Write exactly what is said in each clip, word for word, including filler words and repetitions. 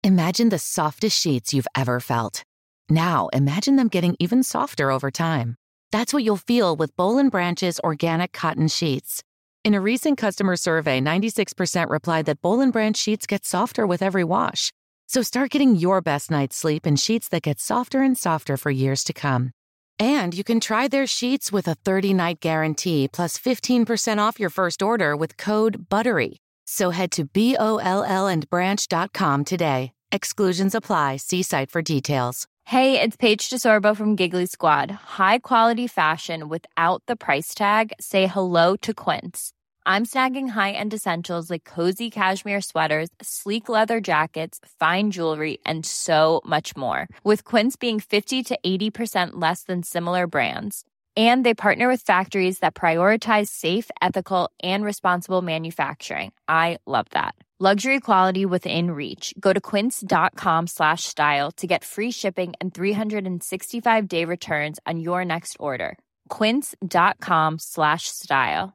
Imagine the softest sheets you've ever felt. Now, imagine them getting even softer over time. That's what you'll feel with Boll and Branch's organic cotton sheets. In a recent customer survey, ninety-six percent replied that Boll and Branch sheets get softer with every wash. So start getting your best night's sleep in sheets that get softer and softer for years to come. And you can try their sheets with a thirty-night guarantee plus fifteen percent off your first order with code BUTTERY. So head to B O L L and branch dot com today. Exclusions apply. See site for details. Hey, it's Paige DeSorbo from Giggly Squad. High quality fashion without the price tag. Say hello to Quince. I'm snagging high-end essentials like cozy cashmere sweaters, sleek leather jackets, fine jewelry, and so much more. With Quince being fifty to eighty percent less than similar brands. And they partner with factories that prioritize safe, ethical, and responsible manufacturing. I love that. Luxury quality within reach. Go to quince.com slash style to get free shipping and three sixty-five day returns on your next order. Quince.com slash style.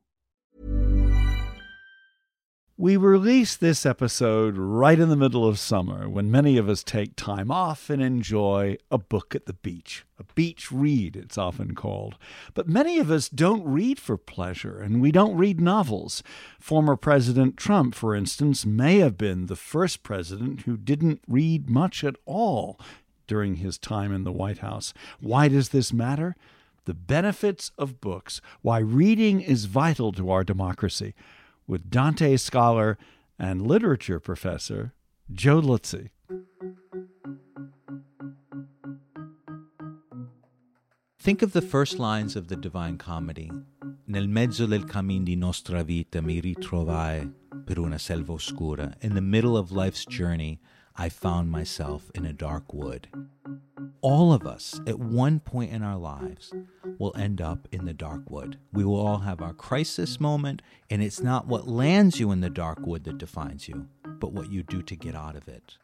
We release this episode right in the middle of summer when many of us take time off and enjoy a book at the beach. A beach read, it's often called. But many of us don't read for pleasure, and we don't read novels. Former President Trump, for instance, may have been the first president who didn't read much at all during his time in the White House. Why does this matter? The benefits of books, why reading is vital to our democracy, with Dante scholar and literature professor Joe Lutzy. Think of the first lines of the Divine Comedy. Nel mezzo del cammin di nostra vita mi ritrovai per una selva oscura. In the middle of life's journey, I found myself in a dark wood. All of us, at one point in our lives, will end up in the dark wood. We will all have our crisis moment, and it's not what lands you in the dark wood that defines you, but what you do to get out of it.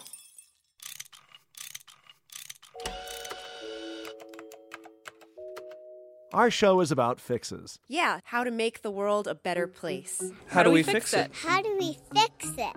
Our show is about fixes. Yeah, how to make the world a better place. How, how do we, we fix, fix it? it? How do we fix it?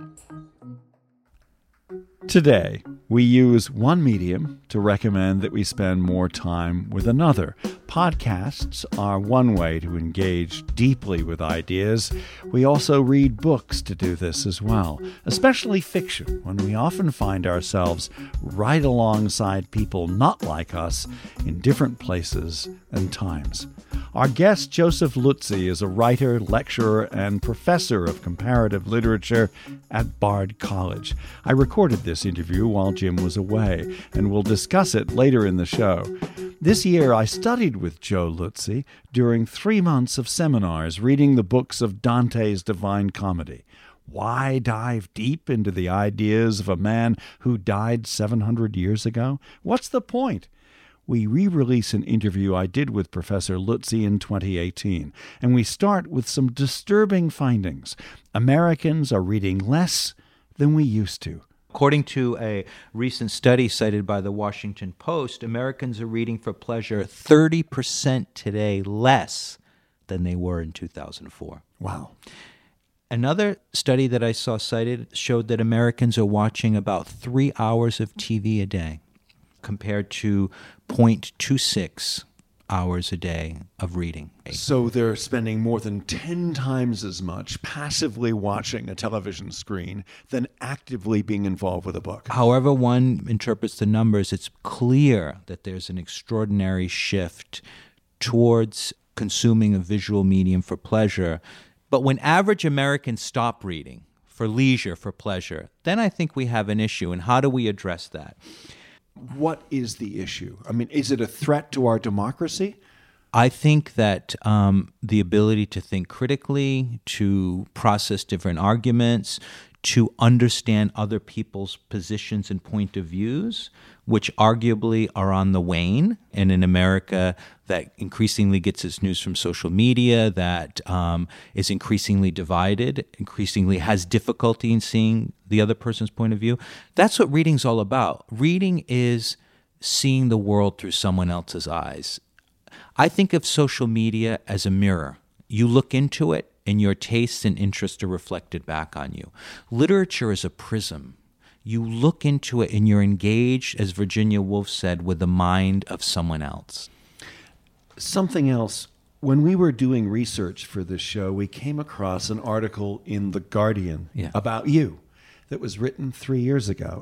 Today, we use one medium to recommend that we spend more time with another. Podcasts are one way to engage deeply with ideas. We also read books to do this as well, especially fiction, when we often find ourselves right alongside people not like us in different places and times. Our guest, Joseph Lutzy, is a writer, lecturer, and professor of comparative literature at Bard College. I recorded this interview while Jim was away, and we'll discuss it later in the show. This year, I studied with Joe Lutzy during three months of seminars reading the books of Dante's Divine Comedy. Why dive deep into the ideas of a man who died seven hundred years ago? What's the point? We re-release an interview I did with Professor Lutzy in twenty eighteen, and we start with some disturbing findings. Americans are reading less than we used to. According to a recent study cited by the Washington Post, Americans are reading for pleasure thirty percent today less than they were in two thousand four. Wow. Another study that I saw cited showed that Americans are watching about three hours of T V a day, compared to zero point two six hours a day of reading. So they're spending more than ten times as much passively watching a television screen than actively being involved with a book. However one interprets the numbers, it's clear that there's an extraordinary shift towards consuming a visual medium for pleasure. But when average Americans stop reading for leisure, for pleasure, then I think we have an issue. And how do we address that? What is the issue? I mean, is it a threat to our democracy? I think that um, the ability to think critically, to process different arguments, to understand other people's positions and point of views, which arguably are on the wane, and in America that increasingly gets its news from social media, that um, is increasingly divided, increasingly has difficulty in seeing the other person's point of view. That's what reading's all about. Reading is seeing the world through someone else's eyes. I think of social media as a mirror. You look into it, and your tastes and interests are reflected back on you. Literature is a prism. you look into it and you're engaged, as Virginia Woolf said, with the mind of someone else. Something else. When we were doing research for this show, we came across an article in The Guardian Yeah. about you that was written three years ago.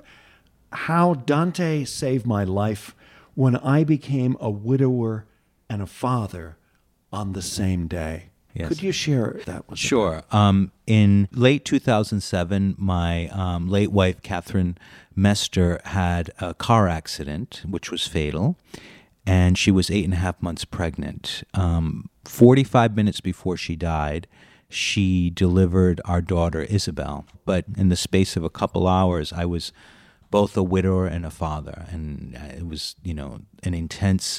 How Dante saved my life when I became a widower and a father on the same day. Yes. Could you share that with us? Sure. Um, in late two thousand seven, my um, late wife, Catherine Mester, had a car accident, which was fatal, and she was eight and a half months pregnant. Um, forty-five minutes before she died, she delivered our daughter, Isabel. But in the space of a couple hours, I was both a widower and a father, and it was, you know, an intense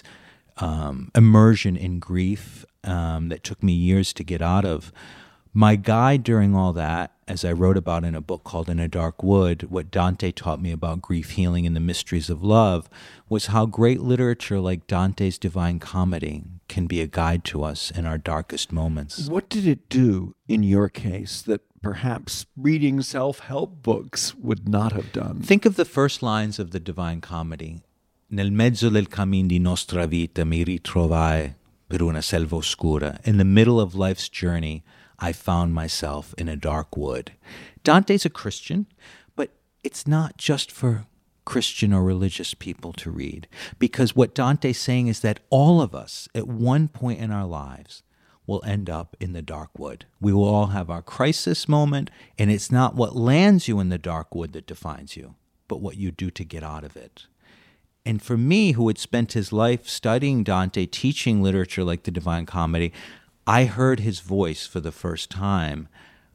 um, immersion in grief um, that took me years to get out of. My guide during all that, as I wrote about in a book called In a Dark Wood, what Dante taught me about grief healing and the mysteries of love, was how great literature like Dante's Divine Comedy can be a guide to us in our darkest moments. What did it do in your case that perhaps reading self-help books would not have done? Think of the first lines of the Divine Comedy. Nel mezzo del cammin di nostra vita mi ritrovai per una selva oscura. In the middle of life's journey, I found myself in a dark wood. Dante's a Christian, but it's not just for Christian or religious people to read, because what Dante's saying is that all of us, at one point in our lives, will end up in the dark wood. We will all have our crisis moment, and it's not what lands you in the dark wood that defines you, but what you do to get out of it. And for me, who had spent his life studying Dante, teaching literature like the Divine Comedy, I heard his voice for the first time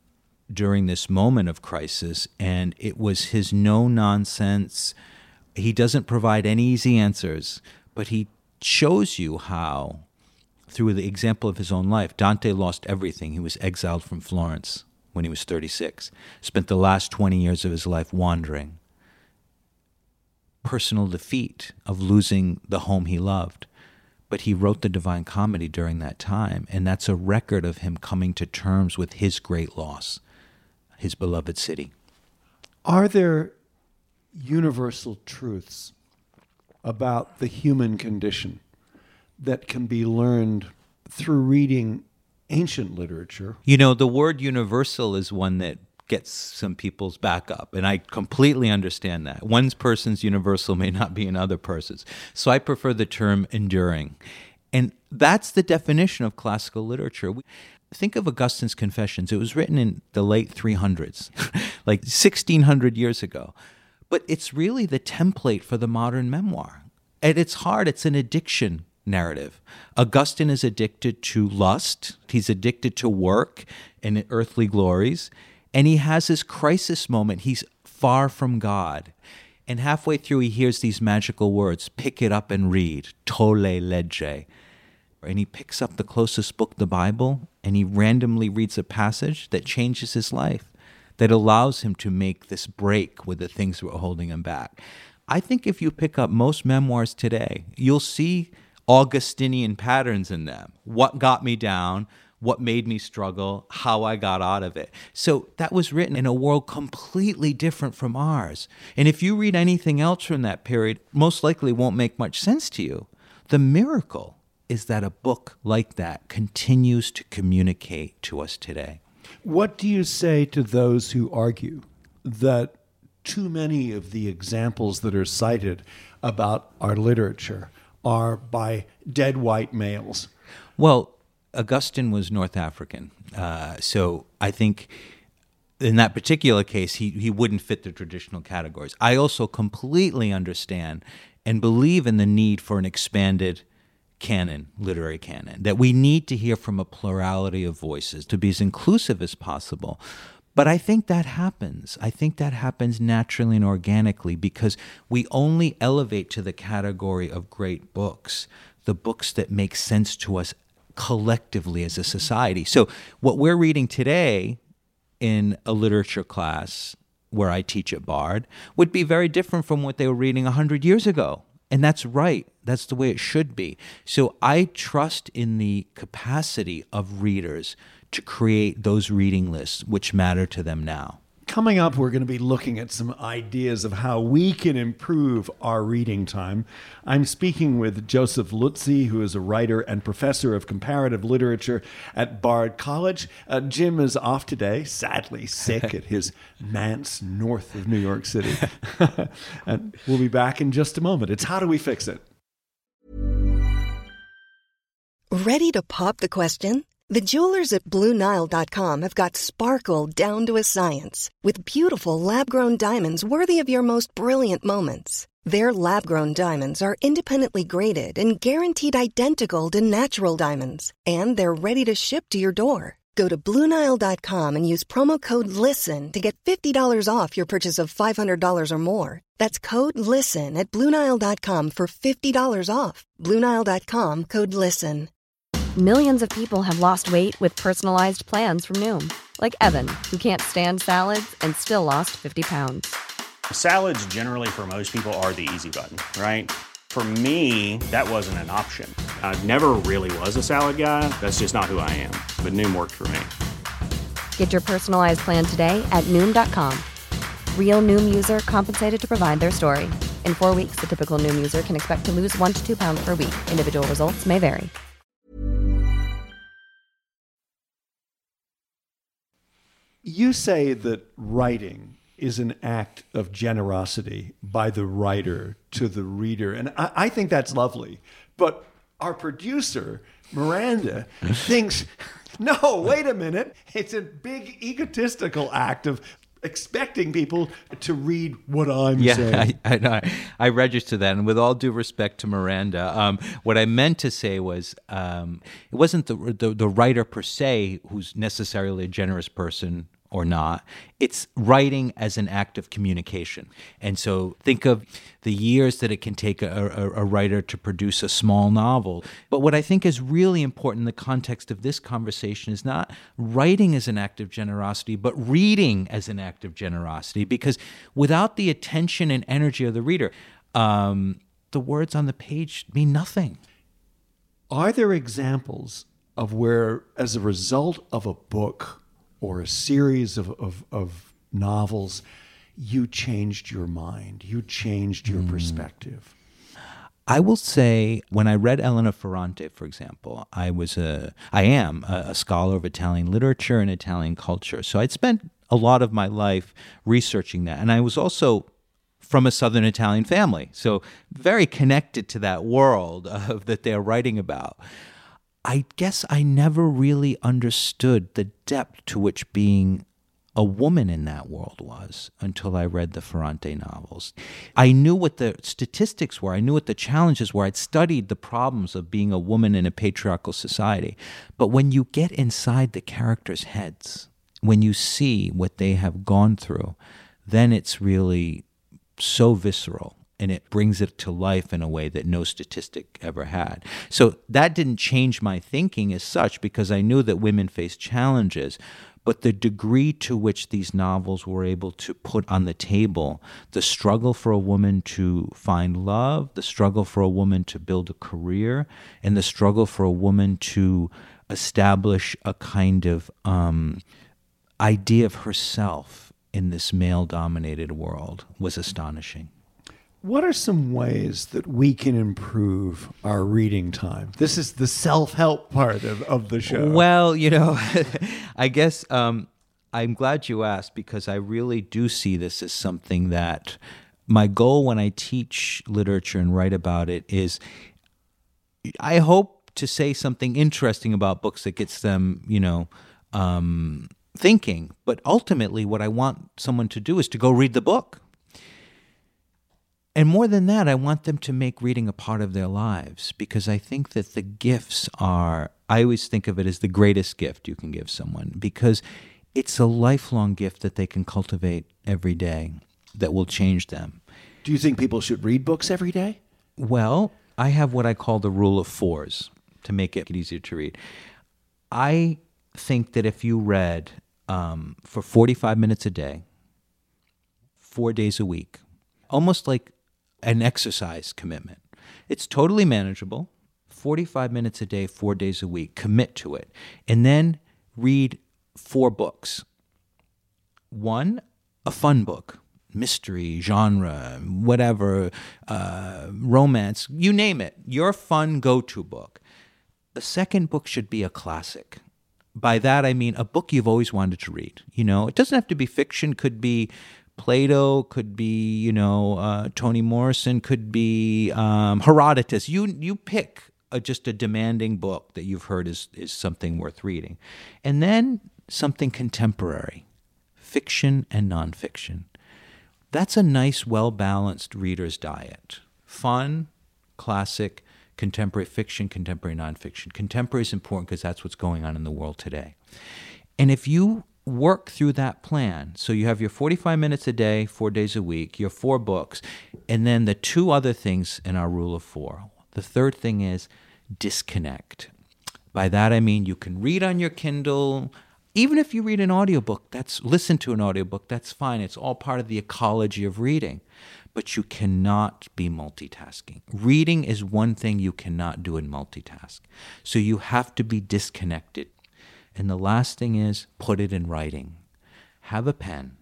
during this moment of crisis, and it was his no-nonsense. He doesn't provide any easy answers, but he shows you how, through the example of his own life, Dante lost everything. He was exiled from Florence when he was thirty-six, spent the last twenty years of his life wandering. Personal defeat of losing the home he loved. But he wrote the Divine Comedy during that time, and that's a record of him coming to terms with his great loss, his beloved city. Are there universal truths about the human condition that can be learned through reading ancient literature? You know, the word universal is one that gets some people's back up, and I completely understand that. One person's universal may not be another person's. So I prefer the term enduring. And that's the definition of classical literature. Think of Augustine's Confessions. It was written in the late three hundreds, like sixteen hundred years ago. But it's really the template for the modern memoir. At its heart, it's an addiction narrative. Augustine is addicted to lust. He's addicted to work and earthly glories. And he has his crisis moment. He's far from God. And halfway through, he hears these magical words, pick it up and read, tolle legge. And he picks up the closest book, the Bible, and he randomly reads a passage that changes his life, that allows him to make this break with the things that were holding him back. I think if you pick up most memoirs today, you'll see Augustinian patterns in them. What got me down? What made me struggle, how I got out of it. So that was written in a world completely different from ours. And if you read anything else from that period, most likely won't make much sense to you. The miracle is that a book like that continues to communicate to us today. What do you say to those who argue that too many of the examples that are cited about our literature are by dead white males? Well, Augustine was North African, uh, so I think in that particular case, he, he wouldn't fit the traditional categories. I also completely understand and believe in the need for an expanded canon, literary canon, that we need to hear from a plurality of voices to be as inclusive as possible. But I think that happens. I think that happens naturally and organically because we only elevate to the category of great books, the books that make sense to us collectively as a society. So what we're reading today in a literature class where I teach at Bard would be very different from what they were reading one hundred years ago. And that's right. That's the way it should be. So I trust in the capacity of readers to create those reading lists which matter to them now. Coming up, we're going to be looking at some ideas of how we can improve our reading time. I'm speaking with Joseph Lutze, who is a writer and professor of comparative literature at Bard College. Uh, Jim is off today, sadly sick at his manse north of New York City. And we'll be back in just a moment. It's How Do We Fix It? Ready to pop the question? The jewelers at Blue Nile dot com have got sparkle down to a science with beautiful lab-grown diamonds worthy of your most brilliant moments. Their lab-grown diamonds are independently graded and guaranteed identical to natural diamonds, and they're ready to ship to your door. Go to Blue Nile dot com and use promo code LISTEN to get fifty dollars off your purchase of five hundred dollars or more. That's code LISTEN at Blue Nile dot com for fifty dollars off. Blue Nile dot com, code LISTEN. Millions of people have lost weight with personalized plans from Noom. Like Evan, who can't stand salads and still lost fifty pounds. Salads generally for most people are the easy button, right? For me, that wasn't an option. I never really was a salad guy. That's just not who I am. But Noom worked for me. Get your personalized plan today at Noom dot com. Real Noom user compensated to provide their story. In four weeks, the typical Noom user can expect to lose one to two pounds per week. Individual results may vary. You say that writing is an act of generosity by the writer to the reader. And I, I think that's lovely. But our producer, Miranda, thinks, no, wait a minute. It's a big egotistical act of expecting people to read what I'm yeah, saying. I, I, I register that. And with all due respect to Miranda, um, what I meant to say was um, it wasn't the, the the writer per se who's necessarily a generous person or not. It's writing as an act of communication. And so think of the years that it can take a, a, a writer to produce a small novel. But what I think is really important in the context of this conversation is not writing as an act of generosity, but reading as an act of generosity. Because without the attention and energy of the reader, um, the words on the page mean nothing. Are there examples of where, as a result of a book or a series of, of, of novels, you changed your mind, you changed your mm. perspective? I will say, when I read Elena Ferrante, for example, I was a, I am a, a scholar of Italian literature and Italian culture. So I'd spent a lot of my life researching that. And I was also from a Southern Italian family, so very connected to that world of that they're writing about. I guess I never really understood the depth to which being a woman in that world was until I read the Ferrante novels. I knew what the statistics were. I knew what the challenges were. I'd studied the problems of being a woman in a patriarchal society. But when you get inside the characters' heads, when you see what they have gone through, then it's really so visceral. And it brings it to life in a way that no statistic ever had. So that didn't change my thinking as such, because I knew that women face challenges. But the degree to which these novels were able to put on the table the struggle for a woman to find love, the struggle for a woman to build a career, and the struggle for a woman to establish a kind of um, idea of herself in this male-dominated world was astonishing. What are some ways that we can improve our reading time? This is the self-help part of, of the show. Well, you know, I guess um, I'm glad you asked, because I really do see this as something that my goal when I teach literature and write about it is I hope to say something interesting about books that gets them, you know, um, thinking. But ultimately what I want someone to do is to go read the book. And more than that, I want them to make reading a part of their lives, because I think that the gifts are, I always think of it as the greatest gift you can give someone, because it's a lifelong gift that they can cultivate every day that will change them. Do you think people should read books every day? Well, I have what I call the rule of fours to make it easier to read. I think that if you read um, for forty-five minutes a day, four days a week, almost like an exercise commitment. It's totally manageable. forty-five minutes a day, four days a week. Commit to it. And then read four books. One a fun book, mystery, genre, whatever, uh, romance, you name it, your fun go-to book. The second book should be a classic. By that, I mean a book you've always wanted to read. You know, it doesn't have to be fiction, could be Plato, could be, you know, uh, Toni Morrison, could be um, Herodotus. You you pick a, just a demanding book that you've heard is, is something worth reading. And then something contemporary, fiction and nonfiction. That's a nice, well-balanced reader's diet. Fun, classic, contemporary fiction, contemporary nonfiction. Contemporary is important because that's what's going on in the world today. And if you work through that plan, so you have your forty-five minutes a day, four days a week, your four books, and then the two other things in our rule of four. The third thing is disconnect. By that I mean you can read on your Kindle. Even if you read an audiobook, that's listen to an audiobook, that's fine. It's all part of the ecology of reading. But you cannot be multitasking. Reading is one thing you cannot do in multitask. So you have to be disconnected. And the last thing is put it in writing. Have a pen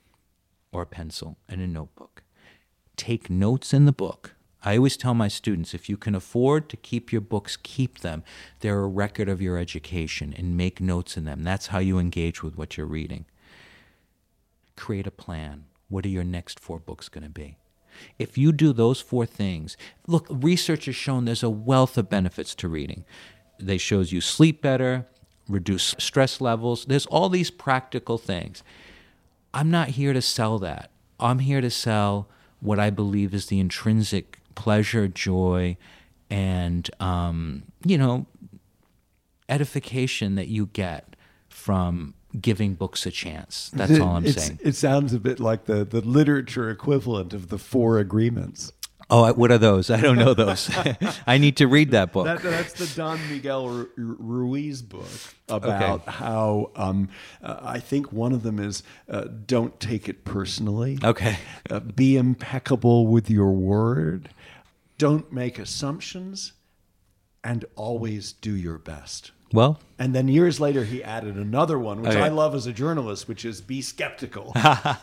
or a pencil and a notebook. Take notes in the book. I always tell my students, if you can afford to keep your books, keep them. They're a record of your education, and make notes in them. That's how you engage with what you're reading. Create a plan. What are your next four books going to be? If you do those four things, look, research has shown there's a wealth of benefits to reading. They shows you sleep better, reduce stress levels. There's all these practical things. I'm not here to sell that. I'm here to sell what I believe is the intrinsic pleasure, joy, and, um, you know, edification that you get from giving books a chance. That's all I'm it's, saying. It sounds a bit like the, the literature equivalent of the Four Agreements. Oh, what are those? I don't know those. I need to read that book. That, that's the Don Miguel Ru- Ruiz book about okay. how um, uh, I think one of them is uh, don't take it personally. Okay. Uh, be impeccable with your word. Don't make assumptions, and always do your best. Well, and then years later, he added another one, which okay. I love as a journalist, which is be skeptical.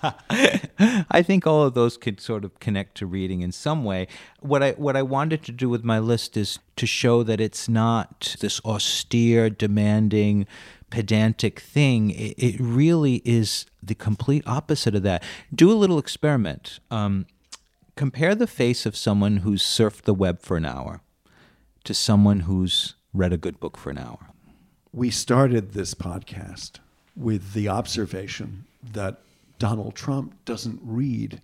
I think all of those could sort of connect to reading in some way. What I what I wanted to do with my list is to show that it's not this austere, demanding, pedantic thing. It, it really is the complete opposite of that. Do a little experiment. Um, compare the face of someone who's surfed the web for an hour to someone who's read a good book for an hour. We started this podcast with the observation that Donald Trump doesn't read.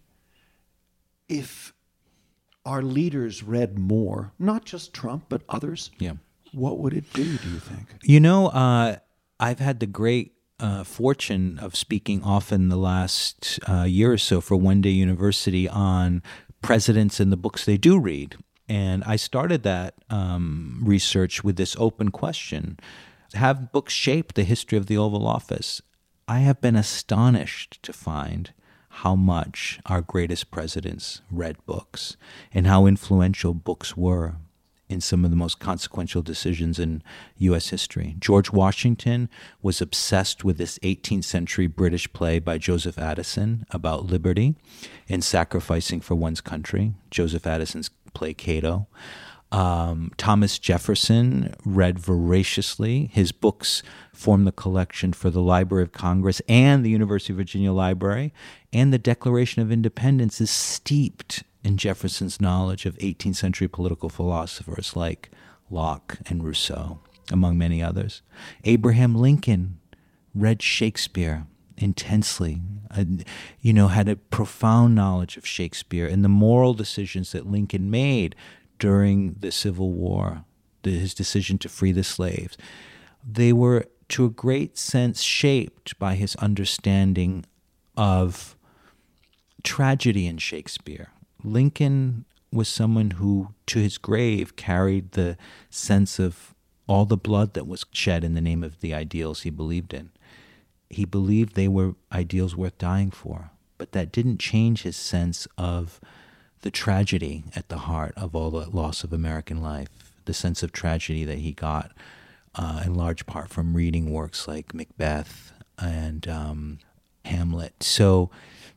If our leaders read more, not just Trump, but others, yeah. what would it do, do you think? You know, uh, I've had the great uh, fortune of speaking often the last uh, year or so for One Day University on presidents and the books they do read. And I started that um, research with this open question. Have books shaped the history of the Oval Office? I have been astonished to find how much our greatest presidents read books and how influential books were in some of the most consequential decisions in U S history. George Washington was obsessed with this eighteenth century British play by Joseph Addison about liberty and sacrificing for one's country. Joseph Addison's play Cato. Um, Thomas Jefferson read voraciously. His books form the collection for the Library of Congress and the University of Virginia Library. And the Declaration of Independence is steeped in Jefferson's knowledge of eighteenth century political philosophers like Locke and Rousseau, among many others. Abraham Lincoln read Shakespeare intensely, uh, you know, had a profound knowledge of Shakespeare and the moral decisions that Lincoln made during the Civil War, the, his decision to free the slaves. They were, to a great sense, shaped by his understanding of tragedy in Shakespeare. Lincoln was someone who, to his grave, carried the sense of all the blood that was shed in the name of the ideals he believed in. He believed they were ideals worth dying for, but that didn't change his sense of the tragedy at the heart of all the loss of American life, the sense of tragedy that he got uh, in large part from reading works like Macbeth and um, Hamlet. So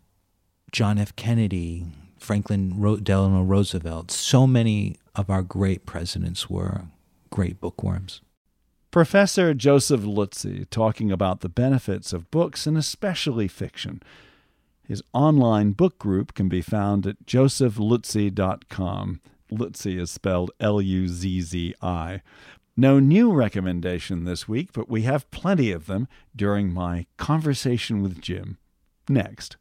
John F. Kennedy, Franklin Ro- Delano Roosevelt. So many of our great presidents were great bookworms. Professor Joseph Lutze talking about the benefits of books and especially fiction. His online book group can be found at joseph lutze dot com. Lutze is spelled L U Z Z I. No new recommendation this week, but we have plenty of them during my conversation with Jim. Next.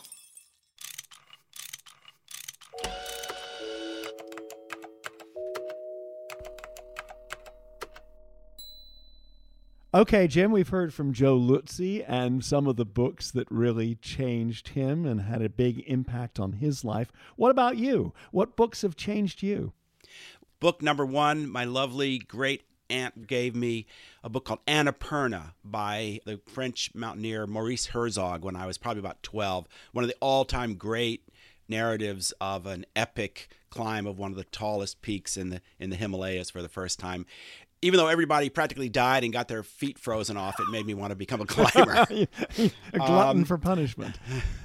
Okay, Jim, we've heard from Joe Lutze and some of the books that really changed him and had a big impact on his life. What about you? What books have changed you? Book number one, my lovely great aunt gave me a book called Annapurna by the French mountaineer Maurice Herzog when I was probably about twelve. One of the all-time great narratives of an epic climb of one of the tallest peaks in the in the Himalayas for the first time. Even though everybody practically died and got their feet frozen off, it made me want to become a climber. A glutton um, for punishment.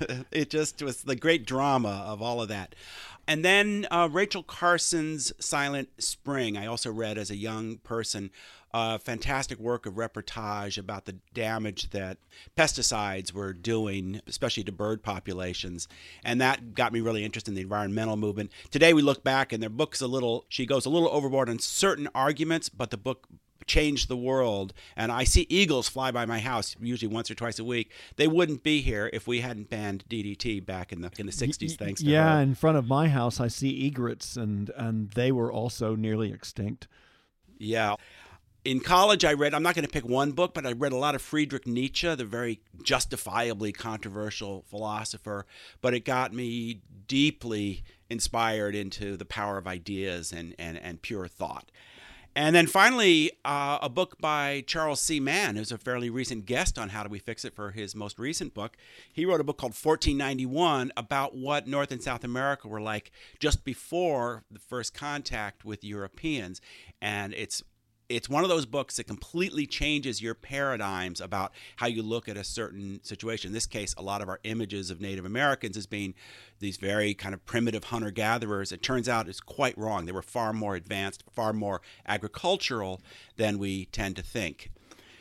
It just was the great drama of all of that. And then uh, Rachel Carson's Silent Spring, I also read as a young person. Uh, fantastic work of reportage about the damage that pesticides were doing, especially to bird populations. And that got me really interested in the environmental movement. Today we look back and their book's a little, she goes a little overboard on certain arguments, but the book changed the world. And I see eagles fly by my house usually once or twice a week. They wouldn't be here if we hadn't banned D D T back in the in the sixties, thanks to yeah, her. In front of my house I see egrets, and, and they were also nearly extinct. Yeah. In college, I read, I'm not going to pick one book, but I read a lot of Friedrich Nietzsche, the very justifiably controversial philosopher, but it got me deeply inspired into the power of ideas and, and, and pure thought. And then finally, uh, a book by Charles C. Mann, who's a fairly recent guest on How Do We Fix It for his most recent book. He wrote a book called fourteen ninety-one about what North and South America were like just before the first contact with Europeans. And it's It's one of those books that completely changes your paradigms about how you look at a certain situation. In this case, a lot of our images of Native Americans as being these very kind of primitive hunter-gatherers, it turns out is quite wrong. They were far more advanced, far more agricultural than we tend to think.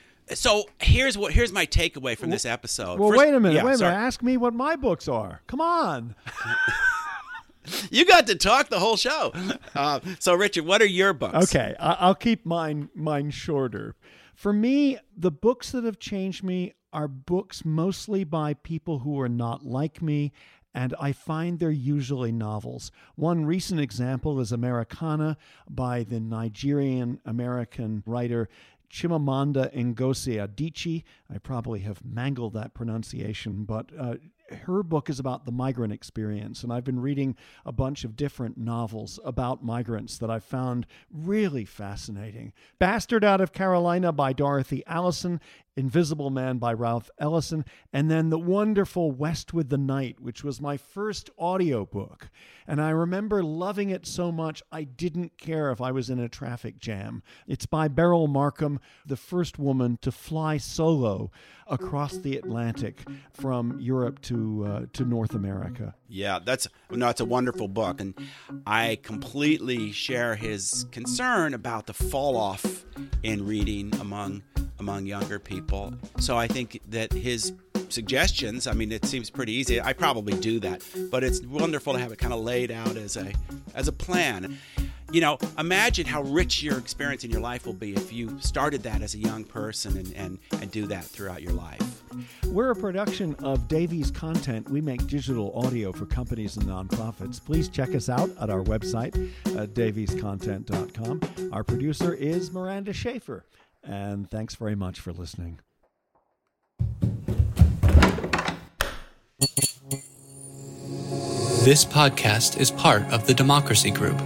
So here's what here's my takeaway from this episode. Well, First, wait a minute, yeah, wait a sorry. minute. Ask me what my books are. Come on. You got to talk the whole show. Uh, so, Richard, what are your books? Okay, I- I'll keep mine mine shorter. For me, the books that have changed me are books mostly by people who are not like me, and I find they're usually novels. One recent example is Americana by the Nigerian-American writer Chimamanda Ngozi Adichie. I probably have mangled that pronunciation, but uh, her book is about the migrant experience, and I've been reading a bunch of different novels about migrants that I've found really fascinating. Bastard Out of Carolina by Dorothy Allison, Invisible Man by Ralph Ellison, and then the wonderful West with the Night, which was my first audiobook. And I remember loving it so much I didn't care if I was in a traffic jam. It's by Beryl Markham, the first woman to fly solo across the Atlantic from Europe to uh, to North America. Yeah, that's no, it's a wonderful book, and I completely share his concern about the fall off in reading among among younger people. So I think that his suggestions, I mean, it seems pretty easy. I probably do that, but it's wonderful to have it kind of laid out as a as a plan. You know, imagine how rich your experience in your life will be if you started that as a young person and, and, and do that throughout your life. We're a production of Davies Content. We make digital audio for companies and nonprofits. Please check us out at our website at davies content dot com. Our producer is Miranda Schaefer. And thanks very much for listening. This podcast is part of the Democracy Group.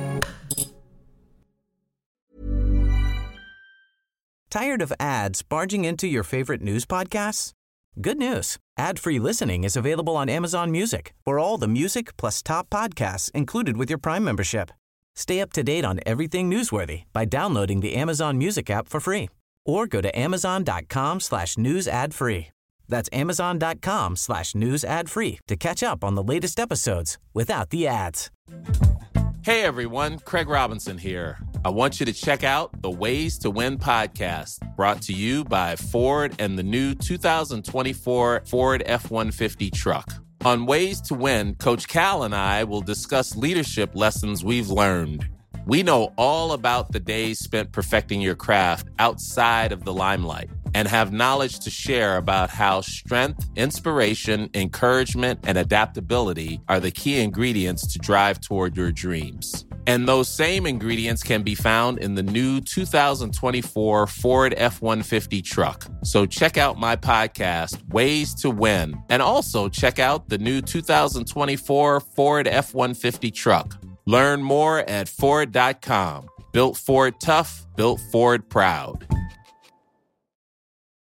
Tired of ads barging into your favorite news podcasts? Good news. Ad-free listening is available on Amazon Music for all the music plus top podcasts included with your Prime membership. Stay up to date on everything newsworthy by downloading the Amazon Music app for free or go to amazon.com slash news ad free. That's amazon.com slash news ad free to catch up on the latest episodes without the ads. Hey everyone, Craig Robinson here. I want you to check out the Ways to Win podcast, brought to you by Ford and the new two thousand twenty-four Ford F one fifty truck. On Ways to Win, Coach Cal and I will discuss leadership lessons we've learned. We know all about the days spent perfecting your craft outside of the limelight and have knowledge to share about how strength, inspiration, encouragement, and adaptability are the key ingredients to drive toward your dreams. And those same ingredients can be found in the new two thousand twenty-four Ford F one fifty truck. So check out my podcast, Ways to Win, and also check out the new two thousand twenty-four Ford F one fifty truck. Learn more at Ford dot com. Built Ford tough, built Ford proud.